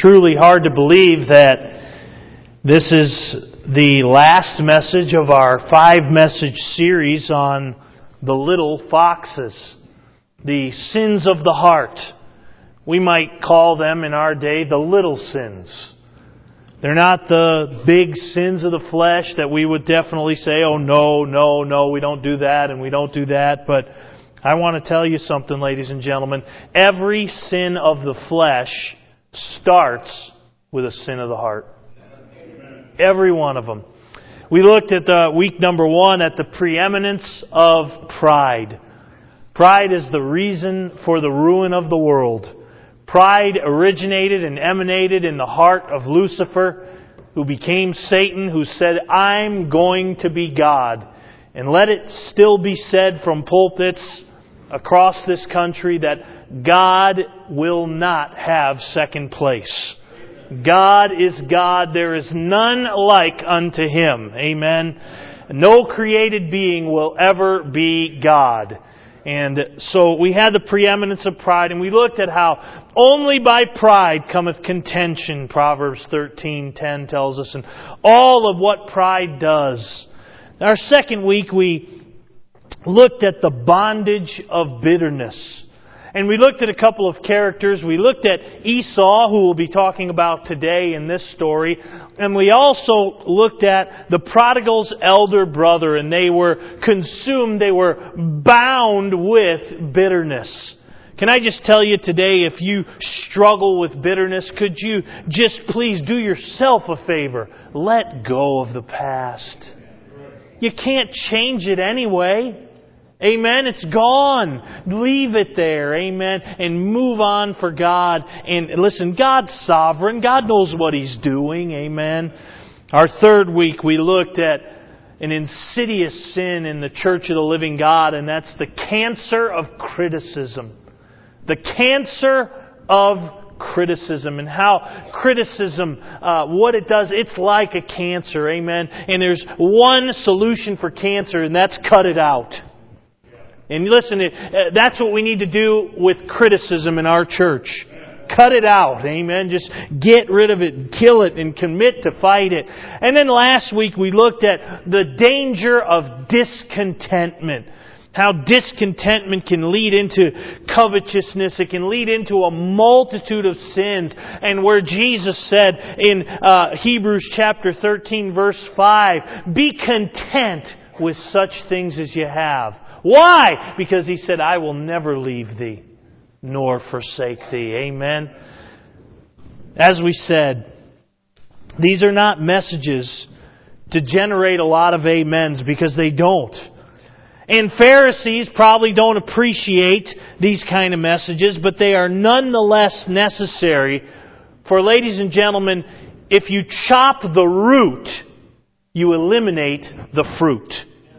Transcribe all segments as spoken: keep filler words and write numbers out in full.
truly hard to believe that this is the last message of our five-message series on the little foxes, the sins of the heart. We might call them in our day the little sins. They're not the big sins of the flesh that we would definitely say, oh no, no, no, we don't do that and we don't do that. But I want to tell you something, ladies and gentlemen. Every sin of the flesh starts with a sin of the heart. Every one of them. We looked at the week number one at the preeminence of pride. Pride is the reason for the ruin of the world. Pride originated and emanated in the heart of Lucifer, who became Satan, who said, I'm going to be God. And let it still be said from pulpits across this country that God will not have second place. God is God. There is none like unto Him. Amen. No created being will ever be God. And so we had the preeminence of pride, and we looked at how only by pride cometh contention, Proverbs thirteen ten tells us, and all of what pride does. Our second week we looked at the bondage of bitterness. And we looked at a couple of characters. We looked at Esau, who we'll be talking about today in this story. And we also looked at the prodigal's elder brother. And they were consumed, they were bound with bitterness. Can I just tell you today, if you struggle with bitterness, could you just please do yourself a favor? Let go of the past. You can't change it anyway. Amen. It's gone. Leave it there. Amen. And move on for God. And listen, God's sovereign. God knows what He's doing. Amen. Our third week we looked at an insidious sin in the Church of the Living God, and that's the cancer of criticism. The cancer of criticism, and how criticism, uh, what it does, it's like a cancer. Amen. And there's one solution for cancer, and that's cut it out. And listen, that's what we need to do with criticism in our church. Cut it out. Amen. Just get rid of it, kill it, and commit to fight it. And then last week we looked at the danger of discontentment. How discontentment can lead into covetousness. It can lead into a multitude of sins. And where Jesus said in uh, Hebrews chapter thirteen verse five, be content with such things as you have. Why? Because He said, I will never leave thee, nor forsake thee. Amen. As we said, these are not messages to generate a lot of amens, because they don't. And Pharisees probably don't appreciate these kind of messages, but they are nonetheless necessary. For, ladies and gentlemen, if you chop the root, you eliminate the fruit.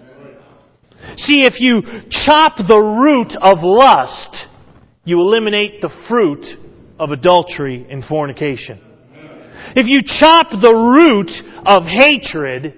See, if you chop the root of lust, you eliminate the fruit of adultery and fornication. If you chop the root of hatred,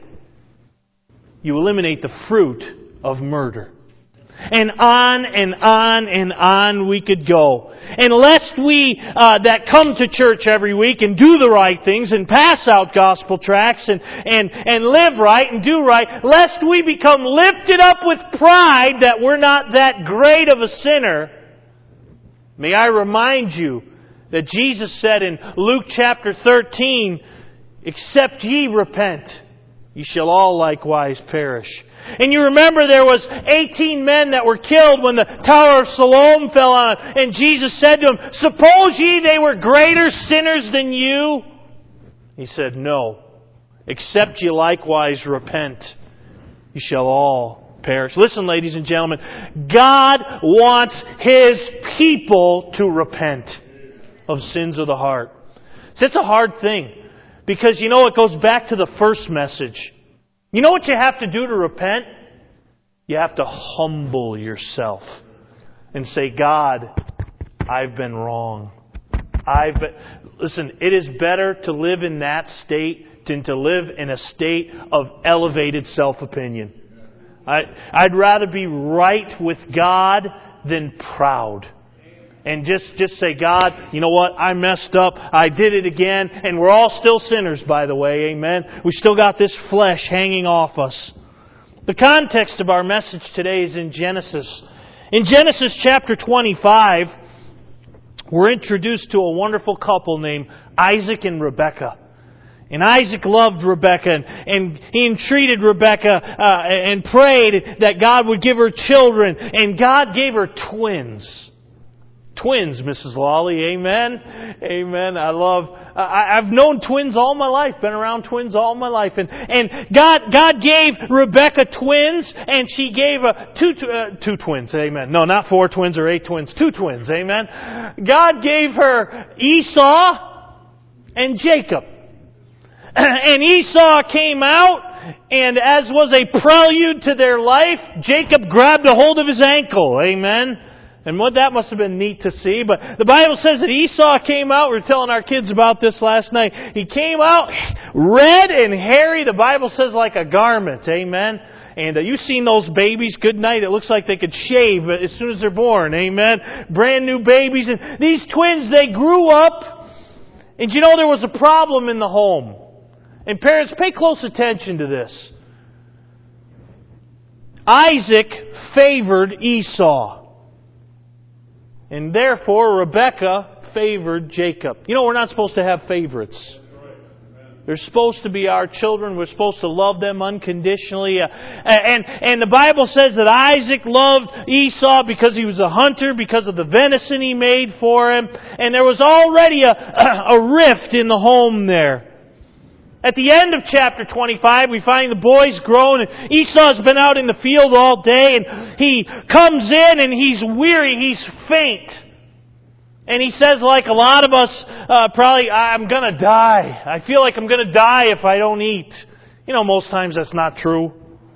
you eliminate the fruit of murder. And on and on and on we could go. And lest we uh, that come to church every week and do the right things and pass out gospel tracts and, and, and live right and do right, lest we become lifted up with pride that we're not that great of a sinner, may I remind you that Jesus said in Luke chapter thirteen, except ye repent, ye shall all likewise perish. And you remember there was eighteen men that were killed when the Tower of Siloam fell on them. And Jesus said to them, suppose ye they were greater sinners than you? He said, no. Except ye likewise repent, ye shall all perish. Listen, ladies and gentlemen, God wants His people to repent of sins of the heart. So it's a hard thing. Because, you know, it goes back to the first message. You know what you have to do to repent? You have to humble yourself and say, God, I've been wrong. I've been... Listen, it is better to live in that state than to live in a state of elevated self-opinion. I, I'd rather be right with God than proud. and just, just say, God, you know what? I messed up. I did it again. And we're all still sinners, by the way. Amen. We still got this flesh hanging off us. The context of our message today is in Genesis. In Genesis chapter twenty-five, we're introduced to a wonderful couple named Isaac and Rebekah. And Isaac loved Rebekah, and, and he entreated Rebekah uh, and prayed that God would give her children. And God gave her twins. Twins, Missus Lawley. Amen. Amen. I love... I, I've known twins all my life. Been around twins all my life. And, and God God gave Rebekah twins, and she gave a, two, uh, two twins. Amen. No, not four twins or eight twins. Two twins. Amen. God gave her Esau and Jacob. And Esau came out, and as was a prelude to their life, Jacob grabbed a hold of his ankle. Amen. And what that must have been neat to see. But the Bible says that Esau came out. We were telling our kids about this last night. He came out red and hairy. The Bible says like a garment. Amen. And uh, you've seen those babies. Good night. It looks like they could shave as soon as they're born. Amen. Brand new babies. And these twins, they grew up. And you know there was a problem in the home. And parents, pay close attention to this. Isaac favored Esau. And therefore, Rebekah favored Jacob. You know, we're not supposed to have favorites. They're supposed to be our children. We're supposed to love them unconditionally. Uh, and, and the Bible says that Isaac loved Esau because he was a hunter, because of the venison he made for him. And there was already a, a rift in the home there. At the end of chapter twenty-five, we find the boys grown, and Esau's been out in the field all day, and he comes in and he's weary, he's faint. And he says, like a lot of us, uh, probably, I'm going to die. I feel like I'm going to die if I don't eat. You know, most times that's not true.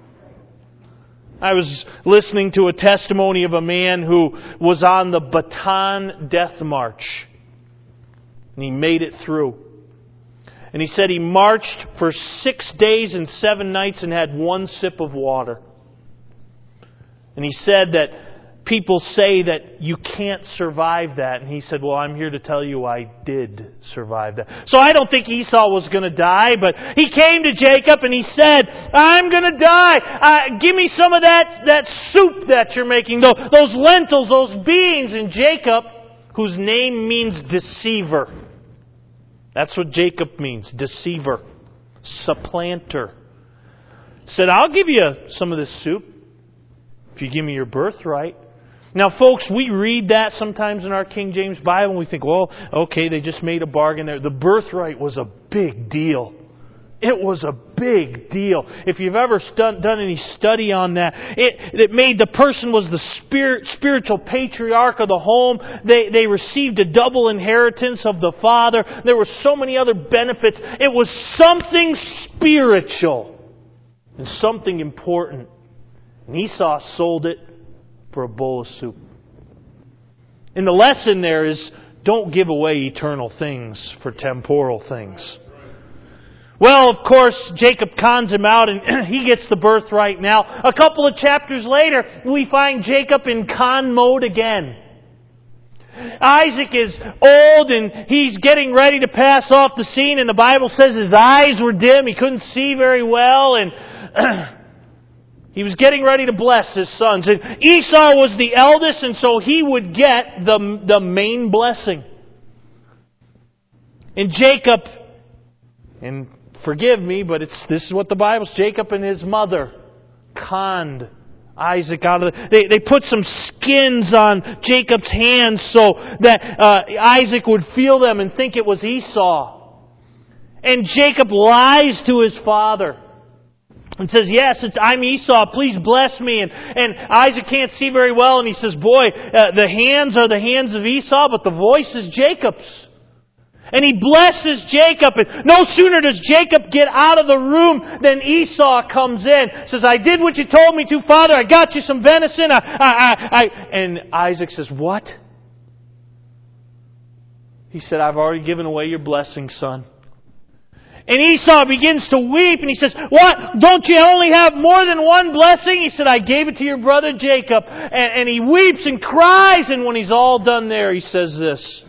I was listening to a testimony of a man who was on the Bataan Death March. And he made it through. And he said he marched for six days and seven nights and had one sip of water. And he said that people say that you can't survive that. And he said, well, I'm here to tell you I did survive that. So I don't think Esau was going to die, but he came to Jacob and he said, I'm going to die. Uh, give me some of that, that soup that you're making, those, those lentils, those beans. And Jacob, whose name means deceiver. That's what Jacob means, deceiver, supplanter. Said, I'll give you some of this soup if you give me your birthright. Now, folks, we read that sometimes in our King James Bible and we think, well, okay, they just made a bargain there. The birthright was a big deal. It was a big deal. If you've ever done, done any study on that, it, it made the person was the spirit, spiritual patriarch of the home. They, they received a double inheritance of the father. There were so many other benefits. It was something spiritual and something important. And Esau sold it for a bowl of soup. And the lesson there is, don't give away eternal things for temporal things. Well, of course, Jacob cons him out and he gets the birthright now. A couple of chapters later, we find Jacob in con mode again. Isaac is old and he's getting ready to pass off the scene, and the Bible says his eyes were dim. He couldn't see very well, and he was getting ready to bless his sons. And Esau was the eldest, and so he would get the, the main blessing. And Jacob, and forgive me, but it's this is what the Bible says. Jacob and his mother conned Isaac out of the... They, they put some skins on Jacob's hands so that uh, Isaac would feel them and think it was Esau. And Jacob lies to his father and says, yes, it's, I'm Esau, please bless me. And, and Isaac can't see very well, and he says, boy, uh, the hands are the hands of Esau, but the voice is Jacob's. And he blesses Jacob, and no sooner does Jacob get out of the room than Esau comes in. Says, I did what you told me to, Father. I got you some venison. I, I, I, I. And Isaac says, what? He said, I've already given away your blessing, son. And Esau begins to weep, and he says, "What? Don't you only have more than one blessing?" He said, "I gave it to your brother Jacob." And, and he weeps and cries, and when he's all done there, he says this.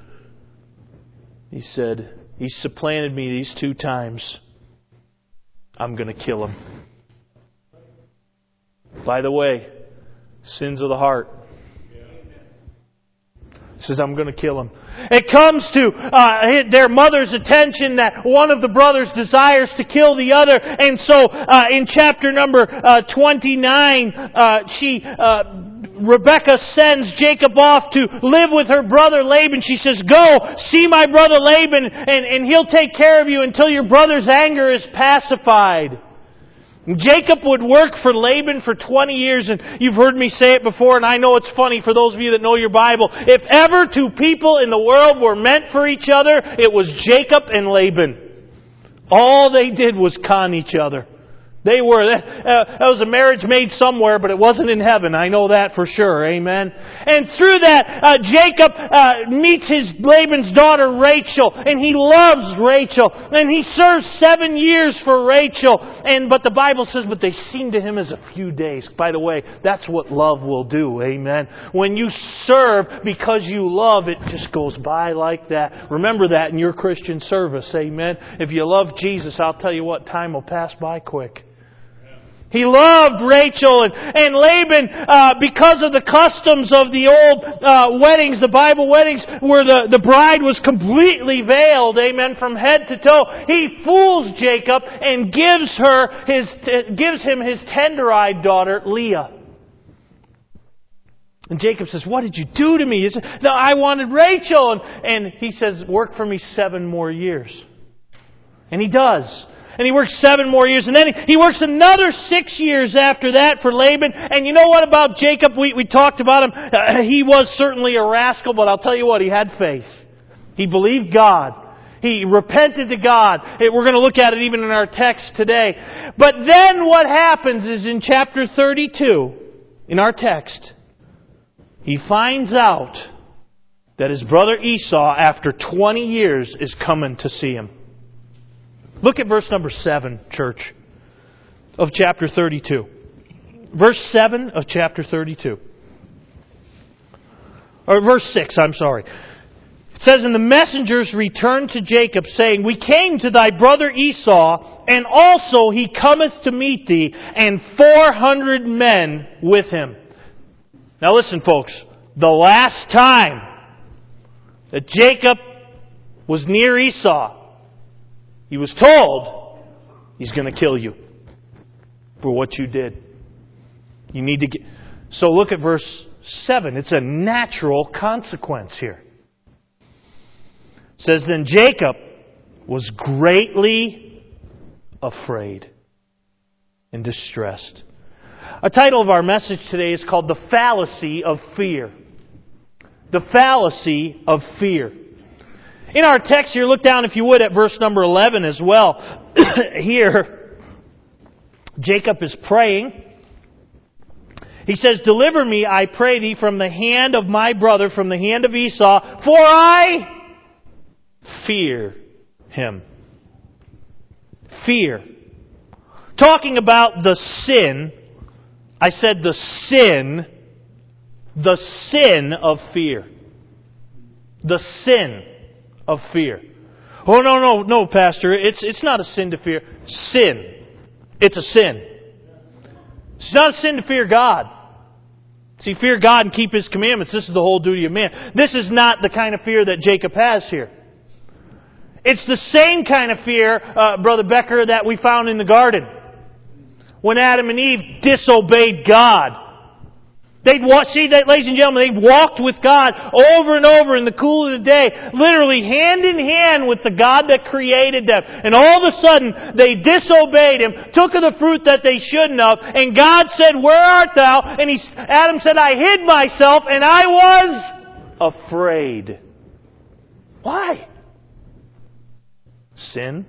He said, "He supplanted me these two times. I'm going to kill him." By the way, sins of the heart. He says, "I'm going to kill him." It comes to uh, their mother's attention that one of the brothers desires to kill the other. And so uh, in chapter number uh, twenty-nine, uh, she... Uh, Rebekah sends Jacob off to live with her brother Laban. She says, "Go, see my brother Laban, and, and he'll take care of you until your brother's anger is pacified." Jacob would work for Laban for twenty years, and you've heard me say it before, and I know it's funny for those of you that know your Bible. If ever two people in the world were meant for each other, it was Jacob and Laban. All they did was con each other. They were. That, uh, that was a marriage made somewhere, but it wasn't in heaven. I know that for sure. Amen. And through that, uh, Jacob uh, meets his Laban's daughter Rachel, and he loves Rachel, and he serves seven years for Rachel. And but the Bible says, but they seem to him as a few days. By the way, that's what love will do. Amen. When you serve because you love, it just goes by like that. Remember that in your Christian service. Amen. If you love Jesus, I'll tell you what, time will pass by quick. He loved Rachel, and, and Laban, uh, because of the customs of the old uh, weddings, the Bible weddings, where the, the bride was completely veiled, amen, from head to toe, he fools Jacob and gives her his gives him his tender-eyed daughter, Leah. And Jacob says, "What did you do to me?" He says, "No, I wanted Rachel." And, and he says, "Work for me seven more years." And he does. And he works seven more years. And then he, he works another six years after that for Laban. And you know what about Jacob? We, we talked about him. Uh, he was certainly a rascal, but I'll tell you what, he had faith. He believed God. He repented to God. We're going to look at it even in our text today. But then what happens is in chapter thirty-two, in our text, he finds out that his brother Esau, after twenty years, is coming to see him. Look at verse number seven, church, of chapter thirty-two. Verse seven of chapter thirty-two. Or verse six, I'm sorry. It says, "And the messengers returned to Jacob, saying, We came to thy brother Esau, and also he cometh to meet thee, and four hundred men with him." Now listen, folks. The last time that Jacob was near Esau, he was told, he's going to kill you for what you did. You need to get... So look at verse seven. It's a natural consequence here. It says, "Then Jacob was greatly afraid and distressed." A title of our message today is called The Fallacy of Fear. The Fallacy of Fear. In our text here, look down, if you would, at verse number eleven as well. Here, Jacob is praying. He says, "Deliver me, I pray thee, from the hand of my brother, from the hand of Esau, for I fear him." Fear. Talking about the sin, I said the sin, the sin of fear. The sin of fear. Oh, no, no, no, Pastor. It's it's not a sin to fear. Sin. It's a sin. It's not a sin to fear God. See, fear God and keep His commandments. This is the whole duty of man. This is not the kind of fear that Jacob has here. It's the same kind of fear, uh, Brother Becker, that we found in the garden. When Adam and Eve disobeyed God. They'd walk, see that, ladies and gentlemen, they walked with God over and over in the cool of the day, literally hand in hand with the God that created them. And all of a sudden, they disobeyed Him, took of the fruit that they shouldn't have, and God said, "Where art thou?" And he, Adam said, "I hid myself, and I was afraid." Why? Sin.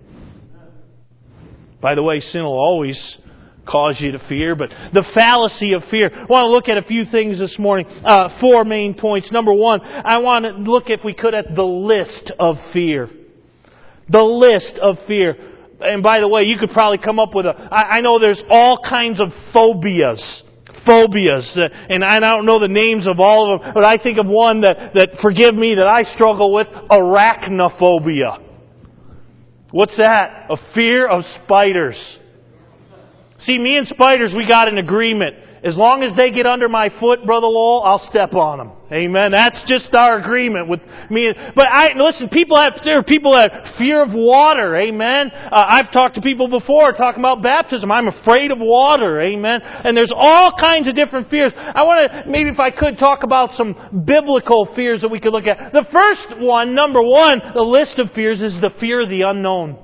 By the way, sin will always cause you to fear, but the fallacy of fear. I want to look at a few things this morning. Uh, four main points. Number one, I want to look, if we could, at the list of fear. The list of fear. And by the way, you could probably come up with a... I, I know there's all kinds of phobias. Phobias. Uh, and I don't know the names of all of them, but I think of one that, that forgive me, that I struggle with. Arachnophobia. What's that? A fear of spiders. See, me and spiders, we got an agreement. As long as they get under my foot, Brother Lowell, I'll step on them. Amen. That's just our agreement with me. But I listen. People have there are people that have fear of water. Amen. Uh, I've talked to people before talking about baptism. I'm afraid of water. Amen. And there's all kinds of different fears. I want to maybe if I could talk about some biblical fears that we could look at. The first one, number one, the list of fears is the fear of the unknown.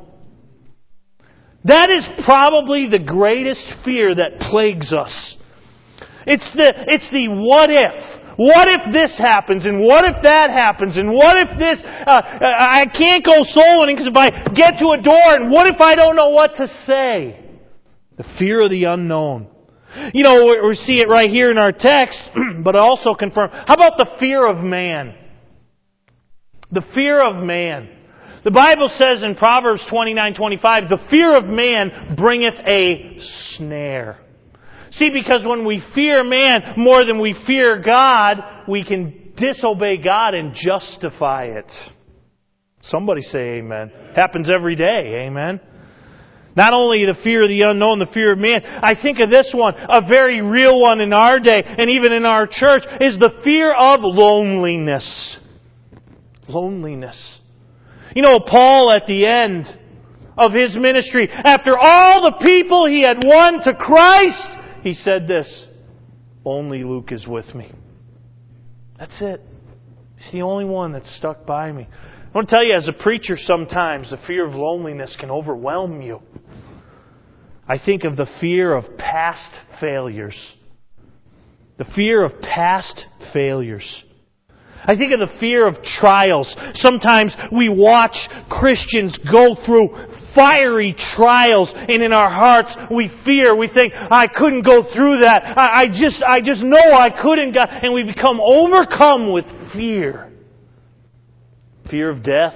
That is probably the greatest fear that plagues us. It's the, it's the what if. What if this happens? And what if that happens? And what if this... Uh, I can't go soul winning because if I get to a door, and what if I don't know what to say? The fear of the unknown. You know, we, we see it right here in our text, but also confirm. How about the fear of man? The fear of man. The Bible says in Proverbs twenty-nine twenty-five, the fear of man bringeth a snare. See, because when we fear man more than we fear God, we can disobey God and justify it. Somebody say amen. Happens every day, amen. Not only the fear of the unknown, the fear of man. I think of this one, a very real one in our day, and even in our church, is the fear of loneliness. Loneliness. You know, Paul at the end of his ministry, after all the people he had won to Christ, he said this, only Luke is with me. That's it. He's the only one that's stuck by me. I want to tell you, as a preacher, sometimes the fear of loneliness can overwhelm you. I think of the fear of past failures. The fear of past failures. I think of the fear of trials. Sometimes we watch Christians go through fiery trials, and in our hearts we fear. We think, I couldn't go through that. I, I just, I just know I couldn't. God. And we become overcome with fear. Fear of death.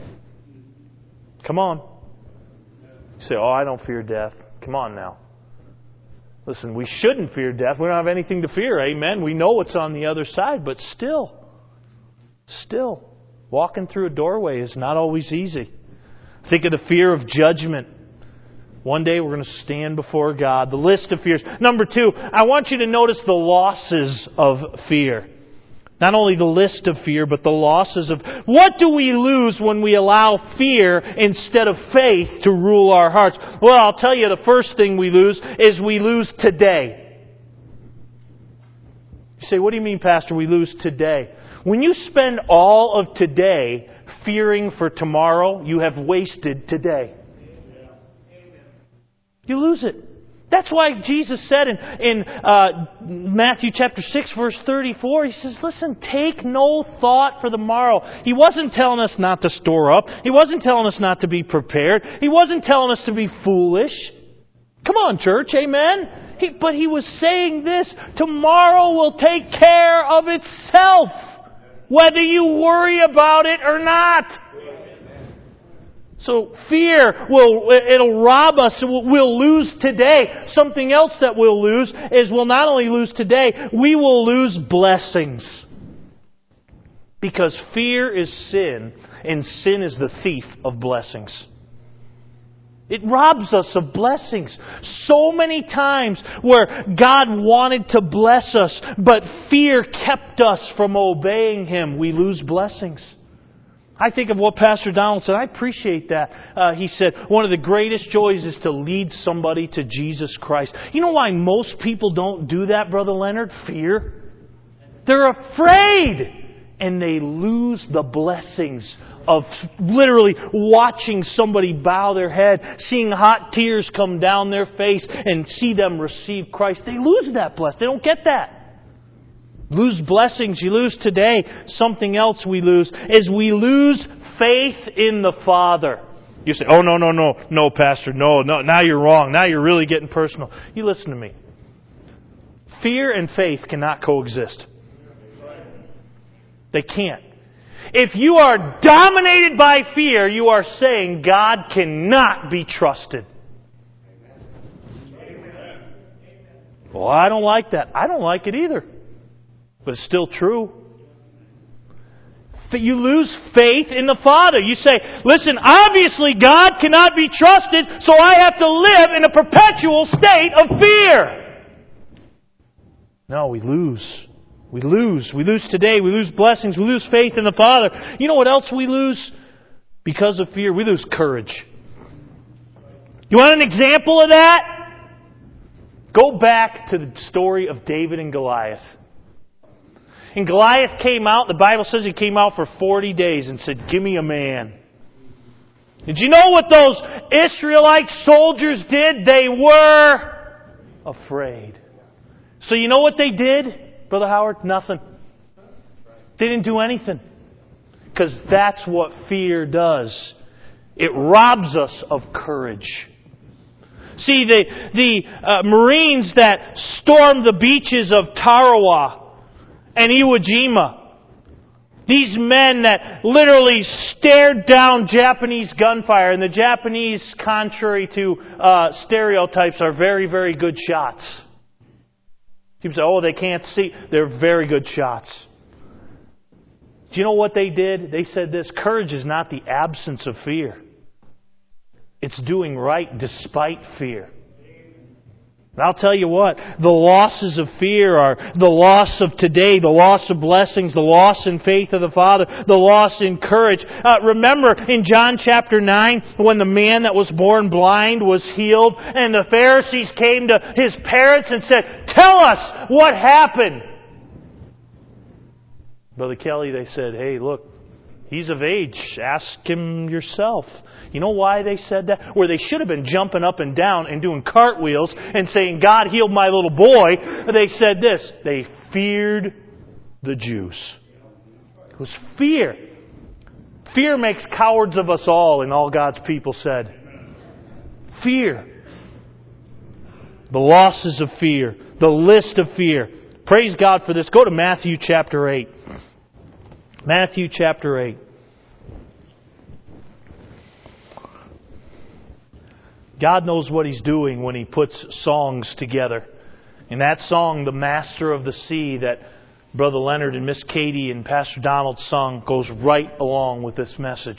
Come on. You say, oh, I don't fear death. Come on now. Listen, we shouldn't fear death. We don't have anything to fear. Amen. We know what's on the other side, but still. Still, walking through a doorway is not always easy. Think of the fear of judgment. One day we're going to stand before God. The list of fears. Number two, I want you to notice the losses of fear. Not only the list of fear, but the losses of... What do we lose when we allow fear instead of faith to rule our hearts? Well, I'll tell you, the first thing we lose is we lose today. You say, what do you mean, Pastor, we lose today? When you spend all of today fearing for tomorrow, you have wasted today. You lose it. That's why Jesus said in, in uh, Matthew chapter six, verse thirty-four, He says, listen, take no thought for the morrow. He wasn't telling us not to store up. He wasn't telling us not to be prepared. He wasn't telling us to be foolish. Come on, church, amen? He, but He was saying this, tomorrow will take care of itself. Whether you worry about it or not. So fear will, it'll rob us. We'll lose today. Something else that we'll lose is we'll not only lose today, we will lose blessings. Because fear is sin, and sin is the thief of blessings. It robs us of blessings. So many times where God wanted to bless us, but fear kept us from obeying Him, we lose blessings. I think of what Pastor Donald said. I appreciate that. Uh, he said, one of the greatest joys is to lead somebody to Jesus Christ. You know why most people don't do that, Brother Leonard? Fear. They're afraid. And they lose the blessings of literally watching somebody bow their head, seeing hot tears come down their face, and see them receive Christ. They lose that blessing. They don't get that. Lose blessings. You lose today. Something else we lose is we lose faith in the Father. You say, oh, no, no, no, no, Pastor, no, no, now you're wrong. Now you're really getting personal. You listen to me. Fear and faith cannot coexist. They can't. If you are dominated by fear, you are saying God cannot be trusted. Well, I don't like that. I don't like it either. But it's still true. You lose faith in the Father. You say, listen, obviously God cannot be trusted, so I have to live in a perpetual state of fear. No, we lose. We lose. We lose today. We lose blessings. We lose faith in the Father. You know what else we lose? Because of fear, we lose courage. You want an example of that? Go back to the story of David and Goliath. And Goliath came out, the Bible says he came out for forty days and said, give me a man. Did you know what those Israelite soldiers did? They were afraid. So you know what they did, Brother Howard? Nothing. They didn't do anything. Because that's what fear does. It robs us of courage. See, the, the uh, Marines that stormed the beaches of Tarawa and Iwo Jima, these men that literally stared down Japanese gunfire, and the Japanese, contrary to uh, stereotypes, are very, very good shots. People say, oh, they can't see. They're very good shots. Do you know what they did? They said this: courage is not the absence of fear. It's doing right despite fear. And I'll tell you what, the losses of fear are the loss of today, the loss of blessings, the loss in faith of the Father, the loss in courage. Uh, remember in John chapter nine, when the man that was born blind was healed, and the Pharisees came to his parents and said, tell us what happened. Brother Kelly, they said, hey, look, he's of age. Ask him yourself. You know why they said that? Where they should have been jumping up and down and doing cartwheels and saying, God healed my little boy. They said this: they feared the Jews. It was fear. Fear makes cowards of us all, and all God's people said. Fear. The losses of fear. The list of fear. Praise God for this. Go to Matthew chapter eight. Matthew chapter eight. God knows what He's doing when He puts songs together. And that song, The Master of the Sea, that Brother Leonard and Miss Katie and Pastor Donald sung, goes right along with this message.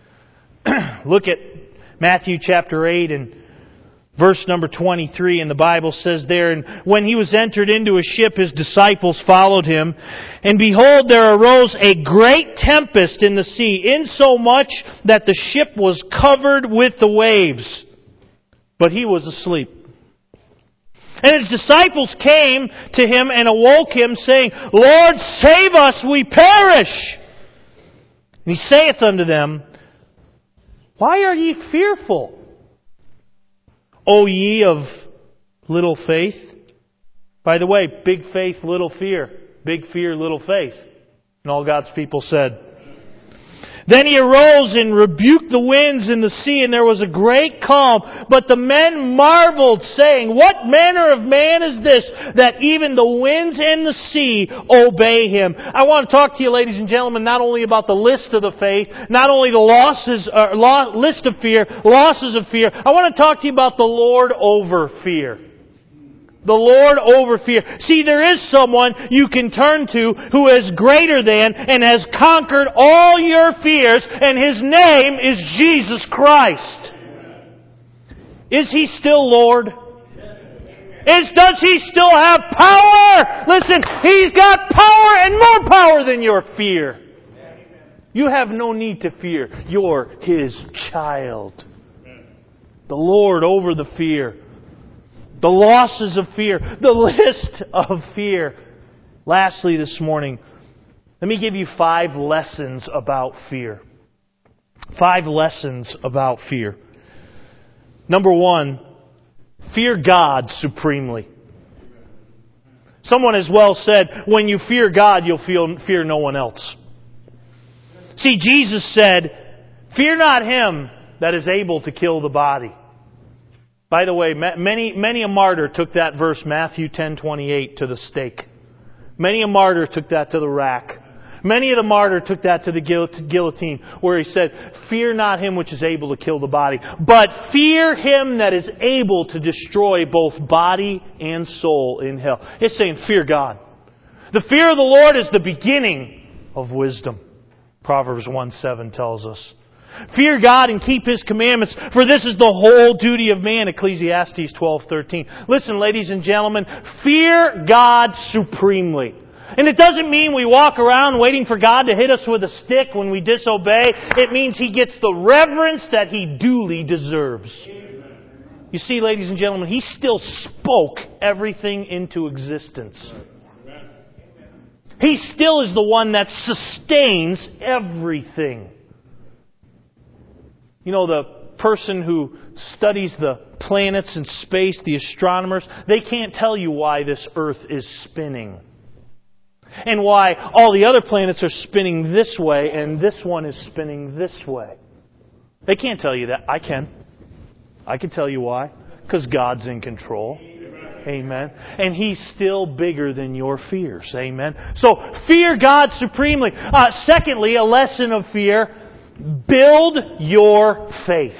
Look at Matthew chapter eight and verse number twenty-three, and the Bible says there, and when He was entered into a ship, His disciples followed Him. And behold, there arose a great tempest in the sea, insomuch that the ship was covered with the waves. But He was asleep. And His disciples came to Him and awoke Him, saying, Lord, save us, we perish. And He saith unto them, Why are ye fearful, O ye of little faith? By the way, big faith, little fear. Big fear, little faith. And all God's people said. Then He arose and rebuked the winds and the sea, and there was a great calm. But the men marveled, saying, What manner of man is this, that even the winds and the sea obey Him? I want to talk to you, ladies and gentlemen, not only about the list of the faith, not only the losses, uh, lo- list of fear, losses of fear. I want to talk to you about the Lord over fear. The Lord over fear. See, there is someone you can turn to who is greater than and has conquered all your fears, and His name is Jesus Christ. Is He still Lord? Is, does He still have power? Listen, He's got power and more power than your fear. You have no need to fear. You're His child. The Lord over the fear. The losses of fear. The list of fear. Lastly this morning, let me give you five lessons about fear. Five lessons about fear. Number one, fear God supremely. Someone has well said, when you fear God, you'll feel, fear no one else. See, Jesus said, fear not him that is able to kill the body. By the way, many many a martyr took that verse, Matthew ten twenty-eight, to the stake. Many a martyr took that to the rack. Many of the martyrs took that to the guillotine, where he said, "Fear not him which is able to kill the body, but fear him that is able to destroy both body and soul in hell." It's saying, fear God. The fear of the Lord is the beginning of wisdom. Proverbs one seven tells us. Fear God and keep His commandments, for this is the whole duty of man. Ecclesiastes twelve thirteen. Listen, ladies and gentlemen, fear God supremely. And it doesn't mean we walk around waiting for God to hit us with a stick when we disobey. It means He gets the reverence that He duly deserves. You see, ladies and gentlemen, He still spoke everything into existence. He still is the one that sustains everything. You know, the person who studies the planets and space, the astronomers, they can't tell you why this Earth is spinning. And why all the other planets are spinning this way and this one is spinning this way. They can't tell you that. I can. I can tell you why. Because God's in control. Amen. And He's still bigger than your fears. Amen. So, fear God supremely. Uh, secondly, a lesson of fear. Build your faith.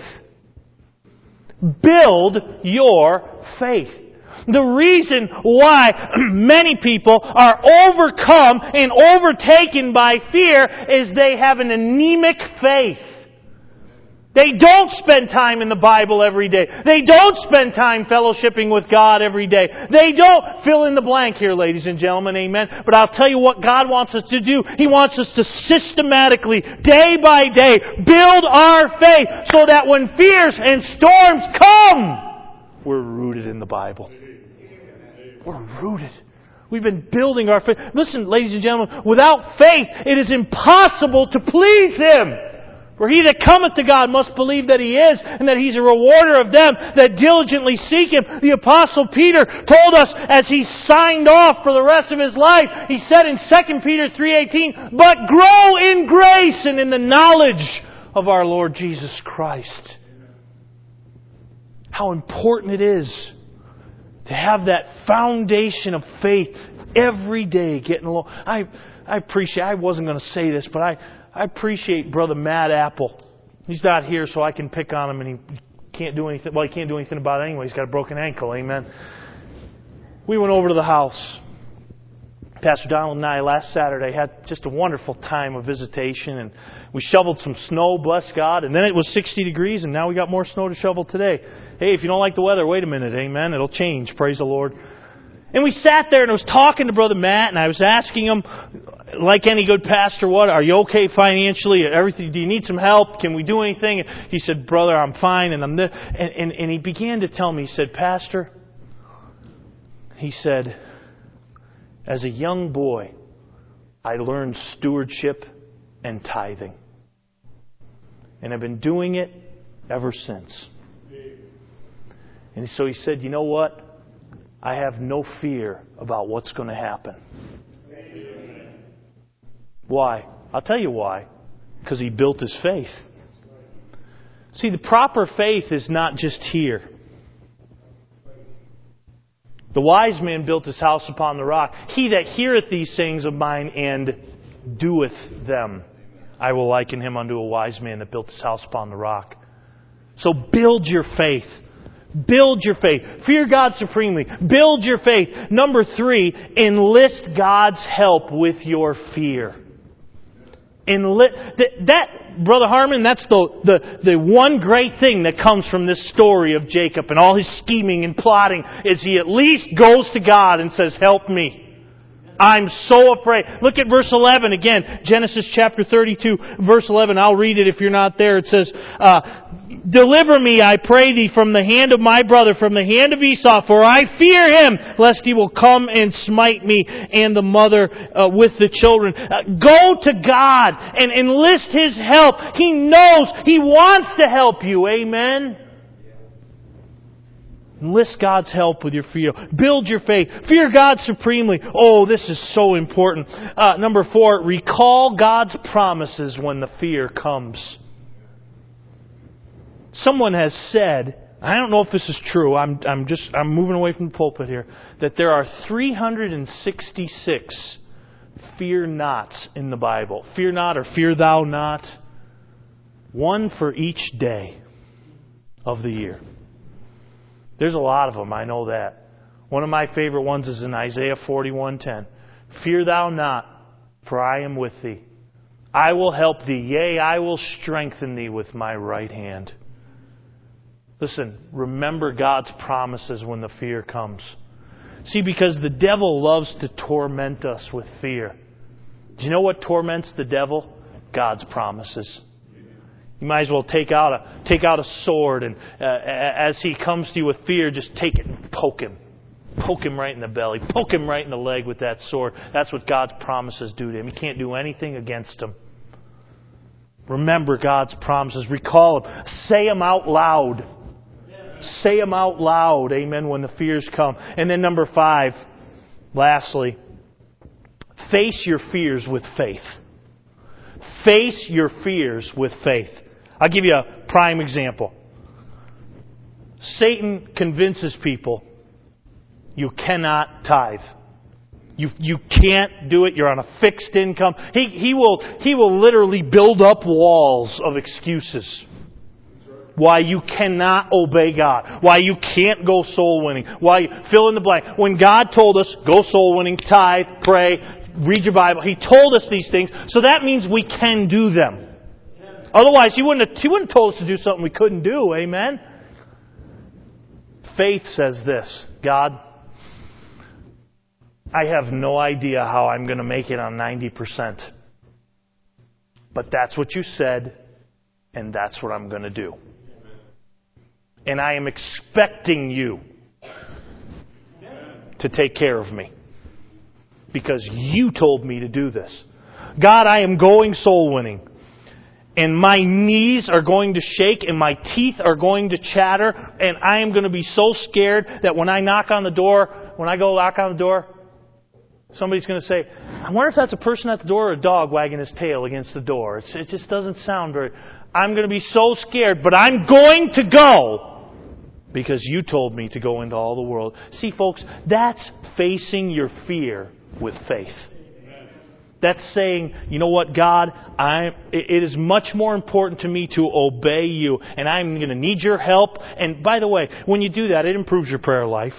Build your faith. The reason why many people are overcome and overtaken by fear is they have an anemic faith. They don't spend time in the Bible every day. They don't spend time fellowshipping with God every day. They don't fill in the blank here, ladies and gentlemen, amen. But I'll tell you what God wants us to do. He wants us to systematically, day by day, build our faith so that when fears and storms come, we're rooted in the Bible. We're rooted. We've been building our faith. Listen, ladies and gentlemen, without faith, it is impossible to please Him. For he that cometh to God must believe that He is, and that He's a rewarder of them that diligently seek Him. The Apostle Peter told us as he signed off for the rest of his life, he said in Second Peter three eighteen, "But grow in grace and in the knowledge of our Lord Jesus Christ." How important it is to have that foundation of faith every day getting along. I, I appreciate, I wasn't going to say this, but I, I appreciate Brother Matt Apple. He's not here, so I can pick on him, and he can't do anything. Well, he can't do anything about it anyway. He's got a broken ankle, amen. We went over to the house. Pastor Donald and I last Saturday had just a wonderful time of visitation, and we shoveled some snow, bless God, and then it was sixty degrees, and now we got more snow to shovel today. Hey, if you don't like the weather, wait a minute, amen. It'll change, praise the Lord. And we sat there and I was talking to Brother Matt, and I was asking him, like any good pastor, what, are you okay financially? Everything? Do you need some help? Can we do anything? He said, "Brother, I'm fine." And I'm there. And, and, and he began to tell me, he said, "Pastor," he said, "as a young boy, I learned stewardship and tithing. And I've been doing it ever since." And so he said, "You know what? I have no fear about what's going to happen." Why? I'll tell you why. Because he built his faith. See, the proper faith is not just here. The wise man built his house upon the rock. He that heareth these sayings of mine and doeth them, I will liken him unto a wise man that built his house upon the rock. So build your faith. Build your faith. Fear God supremely. Build your faith. Number three, enlist God's help with your fear. Enlist, that, that, Brother Harmon, that's the, the, the one great thing that comes from this story of Jacob and all his scheming and plotting is he at least goes to God and says, "Help me. I'm so afraid." Look at verse eleven again. Genesis chapter thirty-two, verse eleven. I'll read it if you're not there. It says, uh, "Deliver me, I pray thee, from the hand of my brother, from the hand of Esau, for I fear him, lest he will come and smite me and the mother uh, with the children." Uh, go to God and enlist His help. He knows. He wants to help you. Amen. Enlist God's help with your fear. Build your faith. Fear God supremely. Oh, this is so important. Uh, number four, recall God's promises when the fear comes. Someone has said, I don't know if this is true, I'm, I'm just I'm moving away from the pulpit here, that there are three hundred sixty-six fear nots in the Bible. Fear not or fear thou not. One for each day of the year. There's a lot of them, I know that. One of my favorite ones is in Isaiah forty-one ten. Fear thou not, for I am with thee. I will help thee, yea, I will strengthen thee with my right hand. Listen, remember God's promises when the fear comes. See, because the devil loves to torment us with fear. Do you know what torments the devil? God's promises. You might as well take out a take out a sword, and uh, as he comes to you with fear, just take it and poke him. Poke him right in the belly. Poke him right in the leg with that sword. That's what God's promises do to him. You can't do anything against him. Remember God's promises. Recall them. Say them out loud. Say them out loud. Amen. When the fears come. And then number five, lastly, face your fears with faith. Face your fears with faith. I'll give you a prime example. Satan convinces people you cannot tithe. You you can't do it. You're on a fixed income. He he will he will literally build up walls of excuses why you cannot obey God, why you can't go soul winning, why you fill in the blank. When God told us go soul winning, tithe, pray, read your Bible, He told us these things, so that means we can do them. Otherwise, He wouldn't have, He wouldn't have told us to do something we couldn't do. Amen. Faith says this: God, I have no idea how I'm going to make it on ninety percent. But that's what you said, and that's what I'm going to do. And I am expecting you to take care of me, because you told me to do this. God, I am going soul winning, and my knees are going to shake, and my teeth are going to chatter, and I am going to be so scared that when I knock on the door, when I go knock on the door, somebody's going to say, I wonder if that's a person at the door or a dog wagging his tail against the door. It's, it just doesn't sound very... I'm going to be so scared, but I'm going to go because you told me to go into all the world. See, folks, that's facing your fear with faith. That's saying, you know what, God, I, it is much more important to me to obey you, and I'm going to need your help. And by the way, when you do that, it improves your prayer life.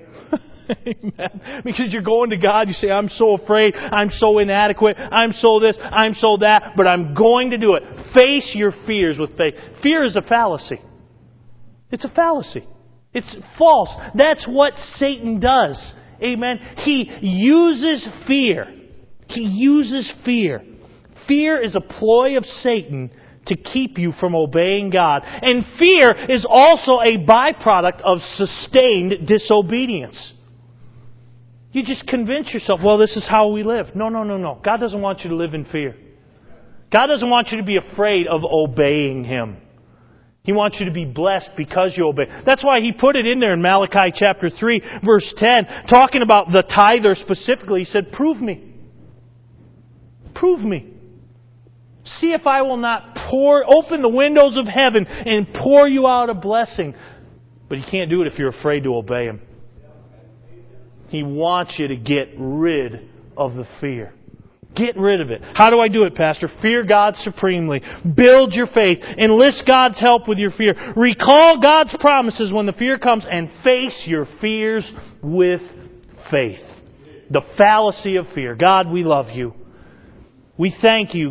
Amen. Because you're going to God, you say, I'm so afraid, I'm so inadequate, I'm so this, I'm so that, but I'm going to do it. Face your fears with faith. Fear is a fallacy. It's a fallacy. It's false. That's what Satan does. Amen. He uses fear. He uses fear. Fear is a ploy of Satan to keep you from obeying God. And fear is also a byproduct of sustained disobedience. You just convince yourself, well, this is how we live. No, no, no, no. God doesn't want you to live in fear. God doesn't want you to be afraid of obeying Him. He wants you to be blessed because you obey. That's why He put it in there in Malachi chapter three, verse ten, talking about the tither specifically. He said, prove me. Prove me. See if I will not pour, open the windows of heaven and pour you out a blessing. But you can't do it if you're afraid to obey Him. He wants you to get rid of the fear. Get rid of it. How do I do it, Pastor? Fear God supremely. Build your faith. Enlist God's help with your fear. Recall God's promises when the fear comes, and face your fears with faith. The fallacy of fear. God, we love you. We thank you.